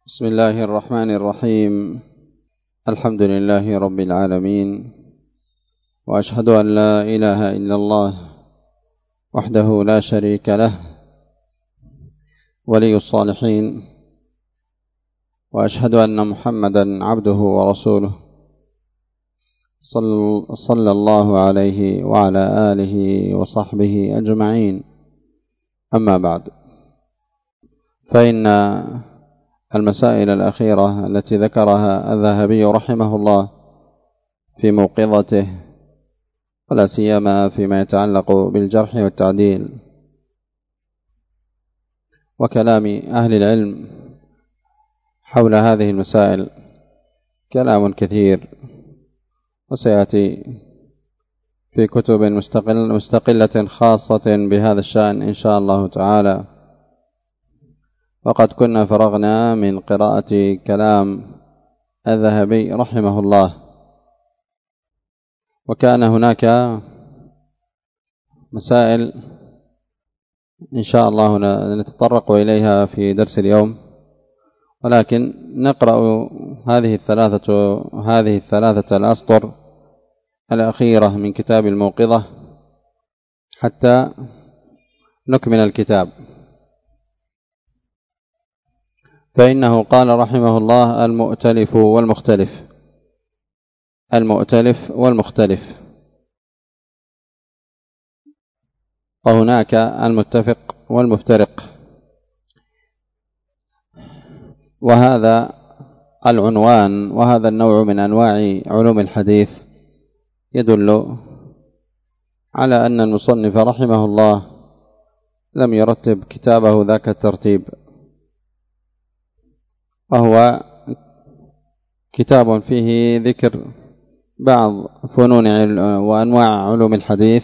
بسم الله الرحمن الرحيم. الحمد لله رب العالمين، وأشهد أن لا إله إلا الله وحده لا شريك له ولي الصالحين، وأشهد أن محمدا عبده ورسوله صلى الله عليه وعلى آله وصحبه أجمعين. أما بعد، فإن المسائل الأخيرة التي ذكرها الذهبي رحمه الله في موقظته، ولا سيما فيما يتعلق بالجرح والتعديل وكلام أهل العلم حول هذه المسائل، كلام كثير، وسيأتي في كتب مستقلة خاصة بهذا الشأن إن شاء الله تعالى. وقد كنا فرغنا من قراءة كلام الذهبي رحمه الله، وكان هناك مسائل إن شاء الله نتطرق إليها في درس اليوم، ولكن نقرأ هذه الثلاثة الأسطر الأخيرة من كتاب الموقظة حتى نكمل الكتاب. فإنه قال رحمه الله: المؤتلف والمختلف. المؤتلف والمختلف، وهناك المتفق والمفترق. وهذا العنوان وهذا النوع من أنواع علوم الحديث يدل على أن المصنف رحمه الله لم يرتب كتابه ذاك الترتيب، وهو كتاب فيه ذكر بعض فنون وأنواع علوم الحديث،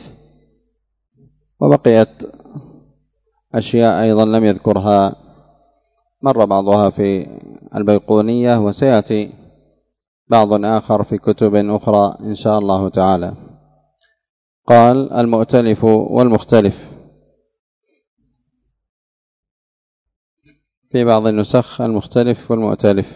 وبقيت أشياء أيضا لم يذكرها، مر بعضها في البيقونية، وسيأتي بعض آخر في كتب أخرى إن شاء الله تعالى. قال: المؤتلف والمختلف. في بعض النسخ المختلف والمؤتلف،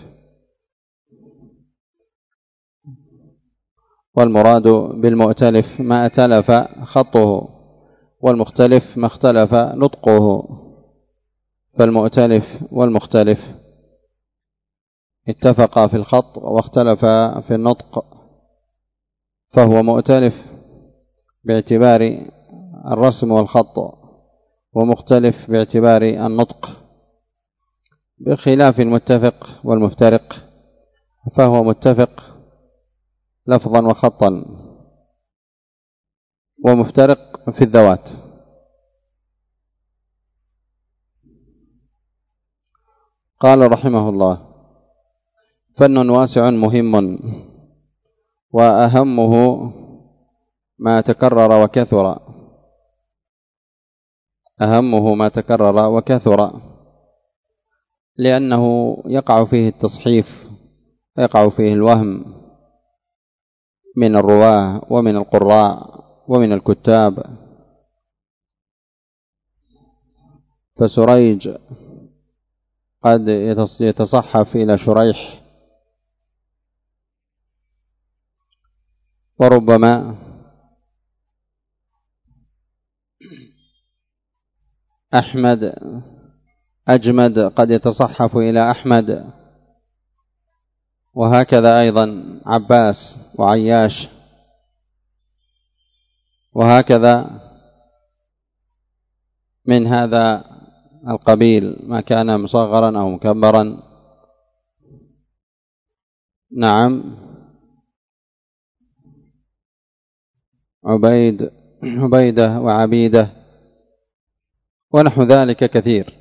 والمراد بالمؤتلف ما اتلف خطه، والمختلف ما اختلف نطقه. فالمؤتلف والمختلف اتفقا في الخط واختلفا في النطق، فهو مؤتلف باعتبار الرسم والخط، ومختلف باعتبار النطق، بخلاف المتفق والمفترق، فهو متفق لفظا وخطا، ومفترق في الذوات. قال رحمه الله: فن واسع مهم، وأهمه ما تكرر وكثر. أهمه ما تكرر وكثر، لأنه يقع فيه التصحيف، ويقع فيه الوهم من الرواه ومن القراء ومن الكتاب. فسريج قد يتصحف إلى شريح، وربما أجمد قد يتصحف إلى أحمد، وهكذا أيضا عباس وعياش، وهكذا من هذا القبيل ما كان مصغرا أو مكبرا. نعم، عبيدة وعبيدة ونحو ذلك كثير،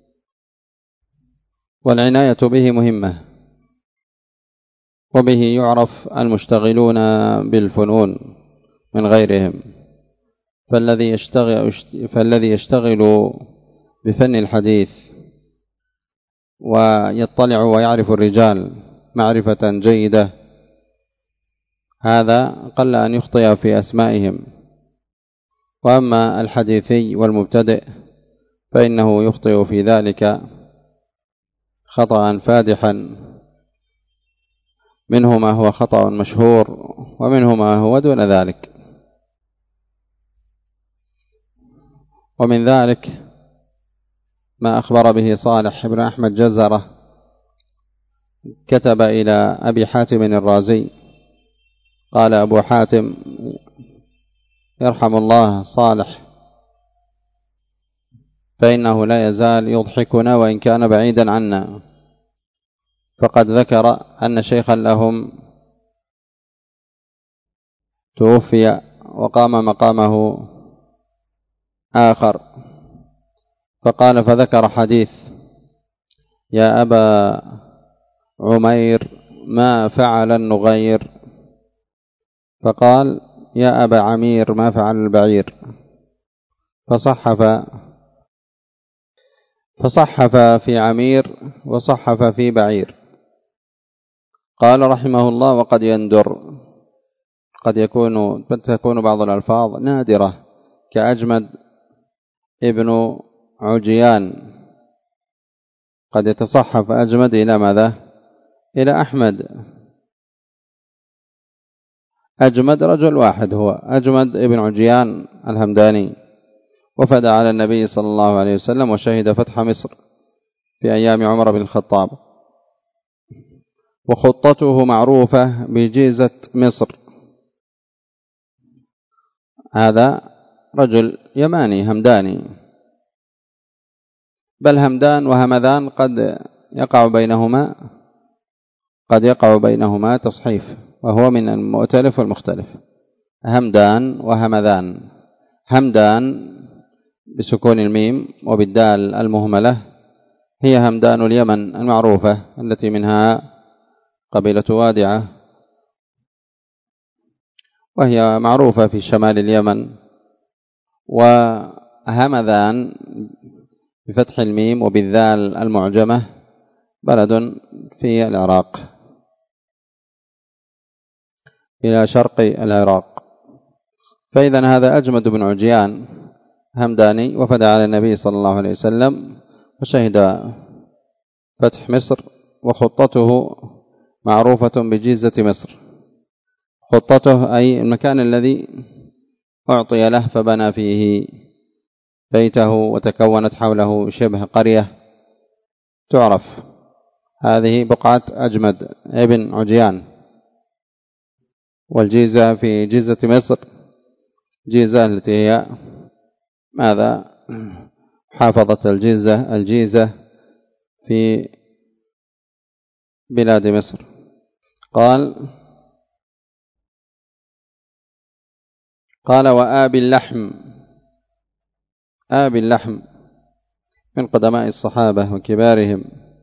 والعناية به مهمة، وبه يعرف المشتغلون بالفنون من غيرهم. فالذي يشتغل بفن الحديث ويطلع ويعرف الرجال معرفة جيدة، هذا قل أن يخطئ في أسمائهم. وأما الحديثي والمبتدئ فإنه يخطئ في ذلك خطأ فادحا، منه ما هو خطأ مشهور ومنه ما هو دون ذلك. ومن ذلك ما أخبر به صالح بن أحمد جزرة، كتب إلى أبي حاتم الرازي قال أبو حاتم يرحم الله صالح، فإنه لا يزال يضحكنا وإن كان بعيدا عنا، فقد ذكر أن شيخا لهم توفي وقام مقامه آخر، فقال فذكر حديث: يا أبا عمير ما فعل النغير؟ فقال: يا أبا عمير ما فعل البعير؟ فصحف في عمير وصحف في بعير. قال رحمه الله: وقد يندر، قد تكون بعض الألفاظ نادرة، كأجمد ابن عجيان، قد يتصحف أجمد إلى ماذا؟ إلى أحمد. أجمد رجل واحد هو أجمد ابن عجيان الهمداني، وفد على النبي صلى الله عليه وسلم وشهد فتح مصر في أيام عمر بن الخطاب، وخطته معروفة بجيزة مصر. هذا رجل يماني همداني، بل همدان وهمذان قد يقع بينهما تصحيف، وهو من المؤتلف والمختلف. همدان وهمذان، همدان بسكون الميم وبالدال المهملة هي همدان اليمن المعروفة، التي منها قبيلة وادعة، وهي معروفة في شمال اليمن. وهمذان بفتح الميم وبالذال المعجمة بلد في العراق، إلى شرق العراق. فإذا هذا أجمد بن عجيان همداني، وفد على النبي صلى الله عليه وسلم وشهد فتح مصر، وخطته معروفة بجيزة مصر. خطته أي المكان الذي أعطي له فبنى فيه بيته وتكونت حوله شبه قرية تعرف. هذه بقعة أجمد ابن عجيان. والجيزة في جيزة مصر، جيزة التي هي ماذا؟ حافظة الجيزة في بلاد مصر. قال وآبي اللحم، آبي اللحم من قدماء الصحابة وكبارهم،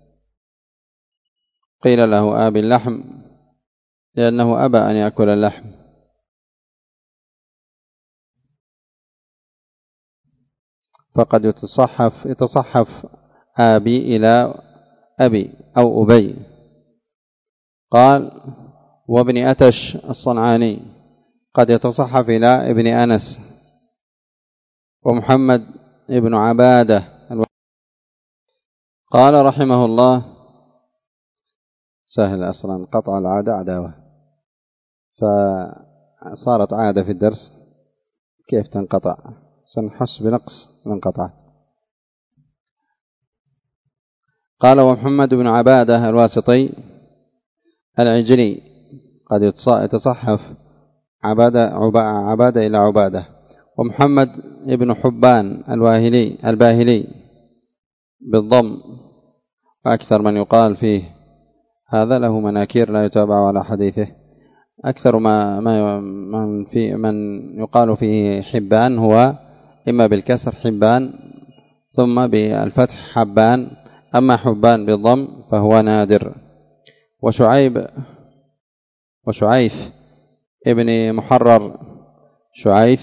قيل له آبي اللحم لأنه أبى أن يأكل اللحم، فقد يتصحف آبي إلى أبي أو أبي. قال وابن أتش الصنعاني قد يتصحف إلى ابن أنس. ومحمد ابن عبادة. قال رحمه الله: سهل أصلا قطع العادة عداوة، فصارت عادة في الدرس كيف تنقطع؟ سنحس بنقص من قطعت. قال ومحمد بن عبادة الواسطي العجلي قد يتصحف عبادة إلى عبادة. ومحمد ابن حبان الباهلي بالضم، وأكثر من يقال فيه هذا له مناكير لا يتابع على حديثه. أكثر من يقال فيه حبان هو إما بالكسر حبان ثم بالفتح حبان، أما حبان بالضم فهو نادر. وشعيث ابن محرر، شعيث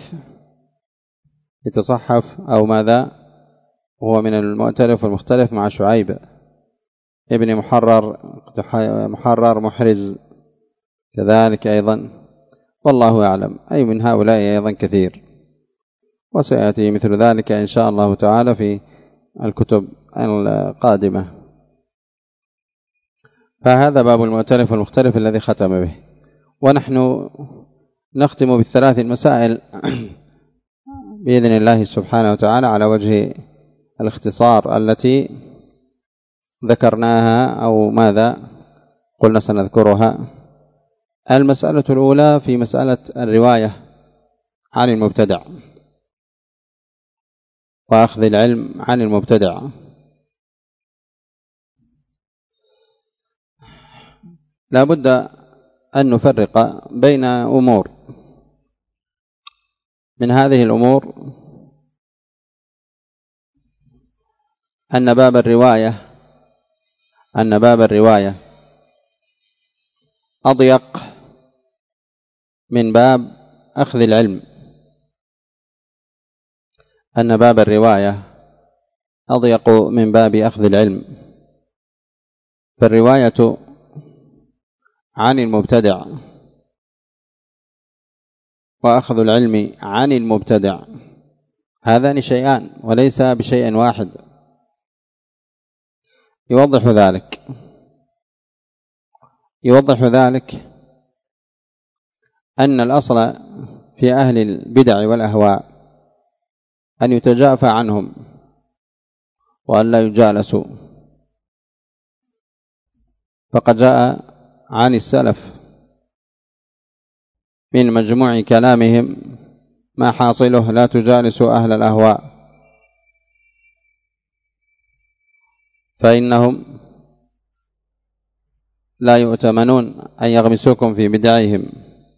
يتصحف أو ماذا، هو من المؤتلف والمختلف مع شعيب ابن محرر محرز كذلك أيضا، والله أعلم. أي من هؤلاء أيضا كثير، وسيأتي مثل ذلك إن شاء الله تعالى في الكتب القادمة. فهذا باب المؤتلف والمختلف الذي ختم به. ونحن نختم بالثلاث المسائل بإذن الله سبحانه وتعالى على وجه الاختصار التي ذكرناها أو ماذا قلنا سنذكرها. المسألة الأولى في مسألة الرواية عن المبتدع وأخذ العلم عن المبتدع. لا بد أن نفرق بين أمور. من هذه الأمور أن باب الرواية أضيق من باب أخذ العلم. أن باب الرواية أضيق من باب أخذ العلم. فالرواية عن المبتدع وأخذ العلم عن المبتدع هذان شيئان وليس بشيء واحد. يوضح ذلك أن الأصل في أهل البدع والأهواء أن يتجافى عنهم وأن لا يجالسوا. فقد جاء عن السلف من مجموع كلامهم ما حاصله لا تجالسوا أهل الأهواء فإنهم لا يؤتمنون أن يغمسوكم في بدعهم.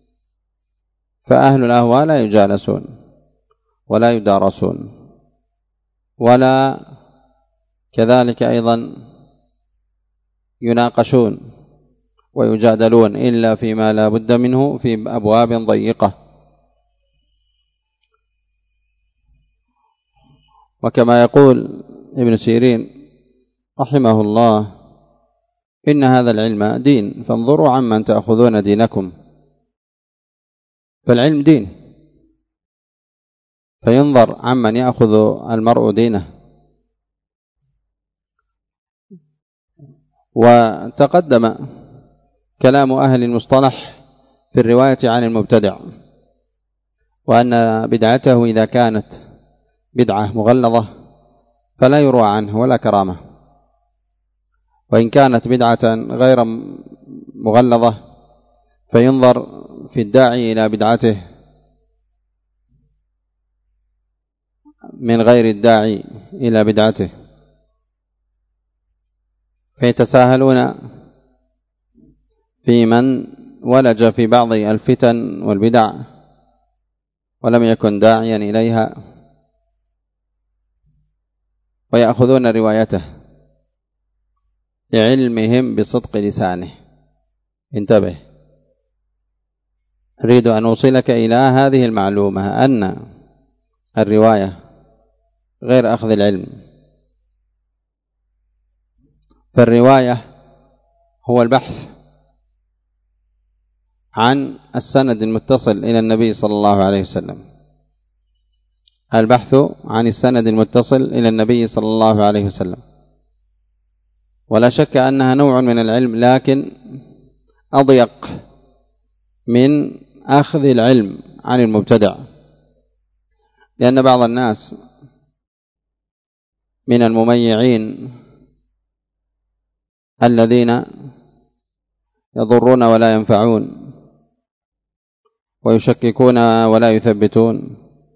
فأهل الأهواء لا يجالسون ولا يدارسون ولا كذلك أيضا يناقشون ويجادلون إلا فيما لا بد منه في أبواب ضيقة. وكما يقول ابن سيرين رحمه الله إن هذا العلم دين فانظروا عمن تأخذون دينكم. فالعلم دين فينظر عمن يأخذ المرء دينه. وتقدم كلام أهل المصطلح في الرواية عن المبتدع وأن بدعته إذا كانت بدعة مغلظة فلا يروى عنه ولا كرامة، وإن كانت بدعة غير مغلظة فينظر في الداعي إلى بدعته من غير الداعي إلى بدعته، فيتساهلون في من ولج في بعض الفتن والبدع ولم يكن داعيا إليها ويأخذون روايته لعلمهم بصدق لسانه. انتبه، أريد أن أوصلك إلى هذه المعلومة أن الرواية غير أخذ العلم. فالرواية هو البحث عن السند المتصل إلى النبي صلى الله عليه وسلم، البحث عن السند المتصل إلى النبي صلى الله عليه وسلم. ولا شك أنها نوع من العلم لكن أضيق من أخذ العلم عن المبتدع، لأن بعض الناس من المميعين الذين يضرون ولا ينفعون ويشككون ولا يثبتون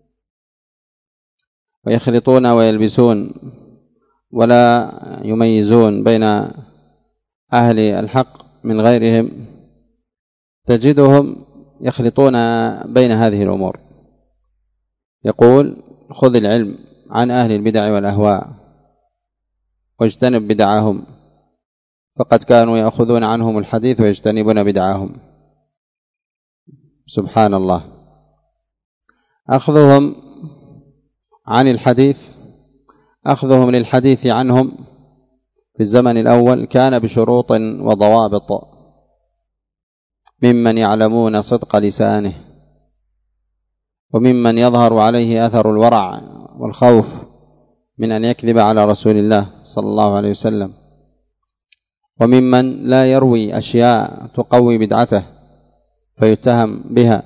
ويخلطون ويلبسون ولا يميزون بين أهل الحق من غيرهم، تجدهم يخلطون بين هذه الأمور. يقول خذ العلم عن أهل البدع والأهواء واجتنب بدعهم، فقد كانوا يأخذون عنهم الحديث ويجتنبون بدعهم. سبحان الله. أخذهم للحديث عنهم في الزمن الأول كان بشروط وضوابط، ممن يعلمون صدق لسانه وممن يظهر عليه أثر الورع والخوف من أن يكذب على رسول الله صلى الله عليه وسلم. وممن لا يروي أشياء تقوي بدعته فيتهم بها.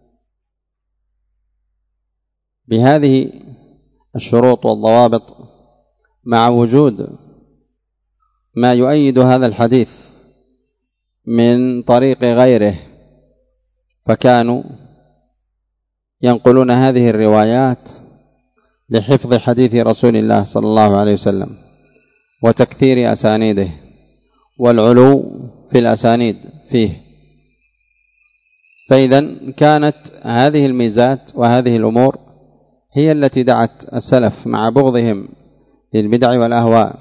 بهذه الشروط والضوابط مع وجود ما يؤيد هذا الحديث من طريق غيره، فكانوا ينقلون هذه الروايات لحفظ حديث رسول الله صلى الله عليه وسلم وتكثير أسانيده والعلو في الأسانيد فيه. فإذا كانت هذه الميزات وهذه الأمور هي التي دعت السلف مع بغضهم للبدع والأهواء،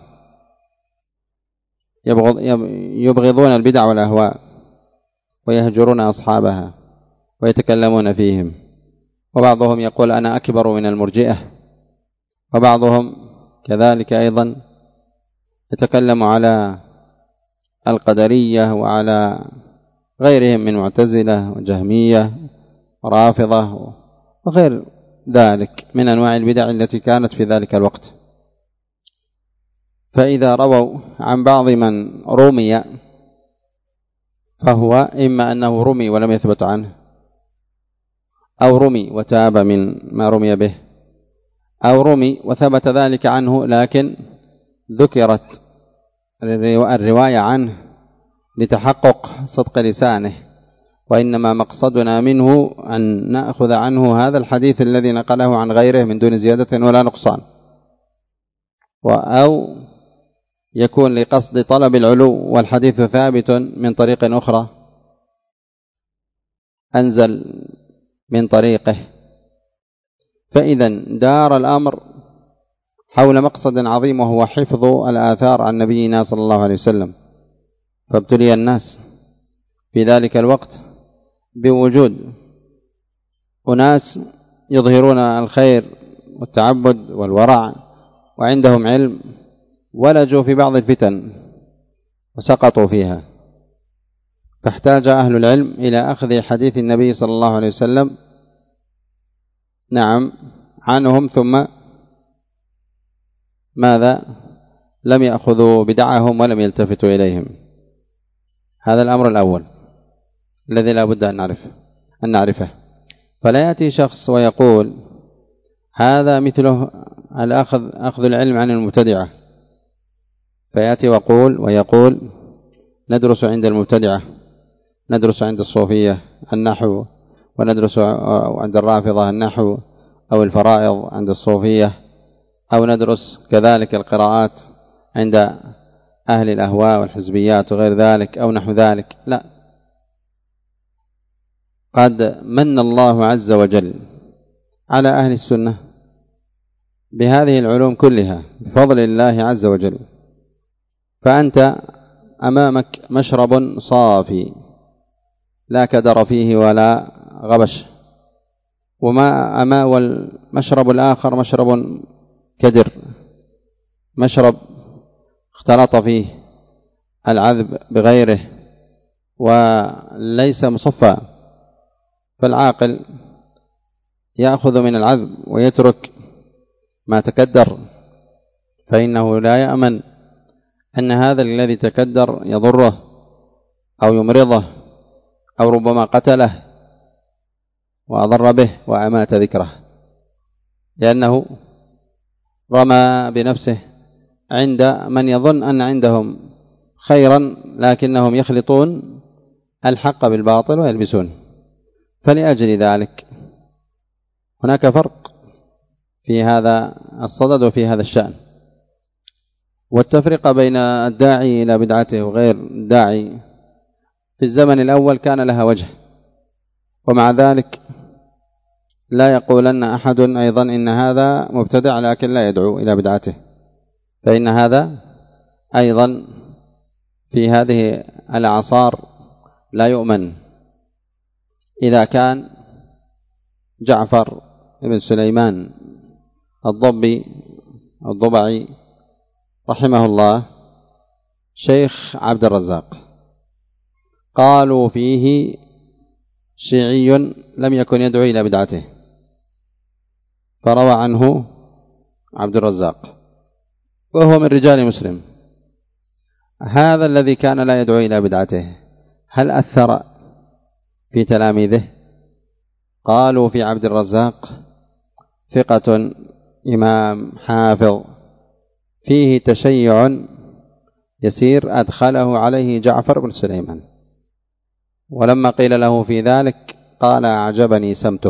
يبغضون البدع والأهواء ويهجرون أصحابها ويتكلمون فيهم، وبعضهم يقول أنا أكبر من المرجئة، وبعضهم كذلك أيضا يتكلم على القدرية وعلى غيرهم من معتزلة وجهمية ورافضة وغير ذلك من أنواع البدع التي كانت في ذلك الوقت. فإذا رووا عن بعض من رمي فهو إما أنه رمي ولم يثبت عنه، أو رمي وتاب من ما رمي به، أو رمي وثبت ذلك عنه لكن ذكرت الرواية عنه لتحقق صدق لسانه، وإنما مقصدنا منه أن نأخذ عنه هذا الحديث الذي نقله عن غيره من دون زيادة ولا نقصان، أو يكون لقصد طلب العلو والحديث ثابت من طريق أخرى أنزل من طريقه. فإذا دار الأمر حول مقصد عظيم وهو حفظ الآثار عن نبينا صلى الله عليه وسلم. فابتلي الناس في ذلك الوقت بوجود أناس يظهرون الخير والتعبد والورع وعندهم علم، ولجوا في بعض الفتن وسقطوا فيها، فاحتاج أهل العلم إلى أخذ حديث النبي صلى الله عليه وسلم عنهم، ثم ماذا؟ لم يأخذوا بدعهم ولم يلتفتوا إليهم. هذا الأمر الأول الذي لا بد أن نعرفه. فلا يأتي شخص ويقول هذا مثله أخذ العلم عن المبتدعة، فيأتي ويقول ندرس عند المبتدعة، ندرس عند الصوفية النحو، وندرس عند الرافضة النحو أو الفرائض عند الصوفية، أو ندرس كذلك القراءات عند أهل الأهواء والحزبيات وغير ذلك أو نحو ذلك. لا، قد من الله عز وجل على أهل السنة بهذه العلوم كلها بفضل الله عز وجل، فأنت أمامك مشرب صافي لا كدر فيه ولا غبش، والمشرب الآخر مشرب كدر، مشرب اختلط فيه العذب بغيره وليس مصفى. فالعاقل يأخذ من العذب ويترك ما تكدر، فإنه لا يأمن أن هذا الذي تكدر يضره أو يمرضه أو ربما قتله وأضر به وأمات ذكره، لأنه رمى بنفسه عند من يظن أن عندهم خيرا لكنهم يخلطون الحق بالباطل ويلبسون. فلأجل ذلك هناك فرق في هذا الصدد وفي هذا الشأن. والتفرقة بين الداعي إلى بدعته وغير الداعي في الزمن الأول كان لها وجه، ومع ذلك لا يقولن أحد أيضا إن هذا مبتدع لكن لا يدعو إلى بدعته، فإن هذا أيضا في هذه الأعصار لا يؤمن. إذا كان جعفر بن سليمان الضبعي رحمه الله شيخ عبد الرزاق قالوا فيه شيعي لم يكن يدعو إلى بدعته، فروى عنه عبد الرزاق وهو من رجال مسلم، هذا الذي كان لا يدعو إلى بدعته هل أثر في تلاميذه؟ قالوا في عبد الرزاق ثقة إمام حافظ فيه تشيع يسير أدخله عليه جعفر بن سليمان، ولما قيل له في ذلك قال أعجبني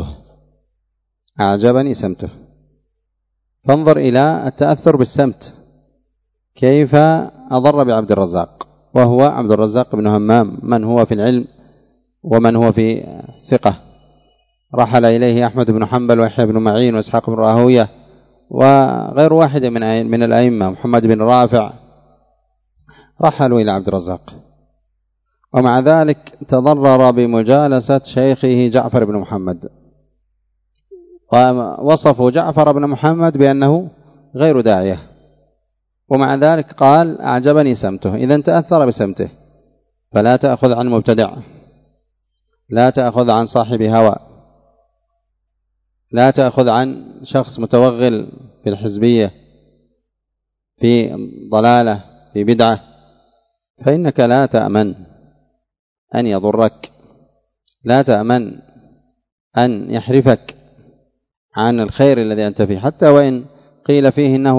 سمته. فانظر إلى التأثر بالسمت كيف أضر بعبد الرزاق، وهو عبد الرزاق بن همام من هو في العلم ومن هو في ثقة، رحل إليه أحمد بن حنبل ويحيى بن معين وإسحاق بن راهوية وغير واحد من الأئمة، محمد بن رافع، رحلوا إلى عبد الرزاق، ومع ذلك تضرر بمجالسة شيخه جعفر بن محمد، ووصفوا جعفر بن محمد بأنه غير داعية، ومع ذلك قال أعجبني سمته. إذن تأثر بسمته، فلا تأخذ عن مبتدع، لا تأخذ عن صاحب هوى، لا تأخذ عن شخص متوغل في الحزبية في ضلالة في بدعة، فإنك لا تأمن أن يضرك، لا تأمن أن يحرفك عن الخير الذي أنت فيه، حتى وإن قيل فيه إنه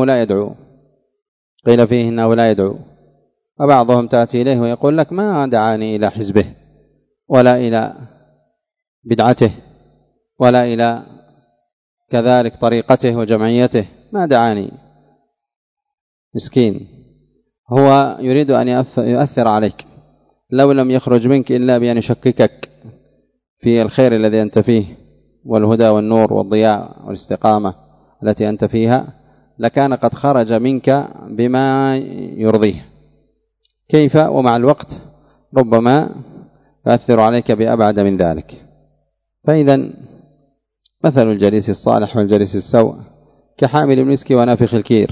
لا يدعو، وبعضهم تأتي إليه ويقول لك ما دعاني إلى حزبه ولا إلى بدعته ولا إلى كذلك طريقته وجمعيته، ما دعاني، مسكين، هو يريد أن يؤثر عليك، لو لم يخرج منك إلا بأن يشككك في الخير الذي أنت فيه والهدى والنور والضياء والاستقامة التي أنت فيها، لكان قد خرج منك بما يرضيه. كيف ومع الوقت ربما يؤثر عليك بأبعد من ذلك. فإذا مثل الجليس الصالح والجليس السوء كحامل المسك ونافخ الكير،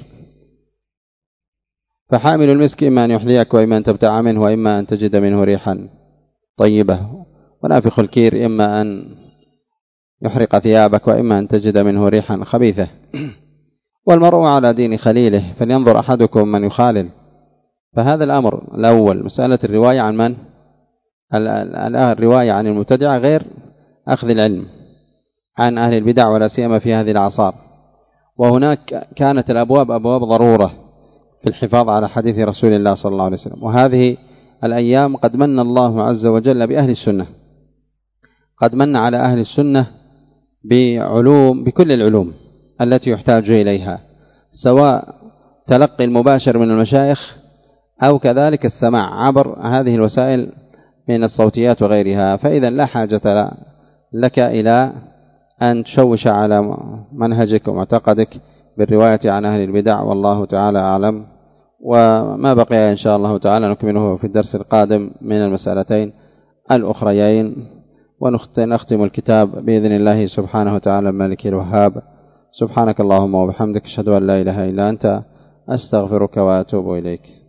فحامل المسك إما أن يحذيك وإما أن تبتاع منه وإما أن تجد منه ريحا طيبة، ونافخ الكير إما أن يحرق ثيابك وإما أن تجد منه ريحا خبيثة. والمرء على دين خليله فلينظر أحدكم من يخالل. فهذا الأمر الأول مسألة الرواية عن من؟ الرواية عن المبتدع غير أخذ العلم عن أهل البدع ولا سيما في هذه الأعصار. وهناك كانت الأبواب أبواب ضرورة في الحفاظ على حديث رسول الله صلى الله عليه وسلم. وهذه الأيام قد من الله عز وجل بأهل السنة، قد من على أهل السنة بكل العلوم التي يحتاج إليها، سواء تلقي المباشر من المشايخ أو كذلك السماع عبر هذه الوسائل من الصوتيات وغيرها. فإذا لا حاجة لك إلى أن تشوش على منهجك ومعتقدك بالرواية عن أهل البدع، والله تعالى أعلم. وما بقي إن شاء الله تعالى نكمله في الدرس القادم من المسألتين الأخريين، ونختم الكتاب بإذن الله سبحانه وتعالى المالك الوهاب. سبحانك اللهم وبحمدك، أشهد أن لا إله إلا أنت، أستغفرك وأتوب إليك.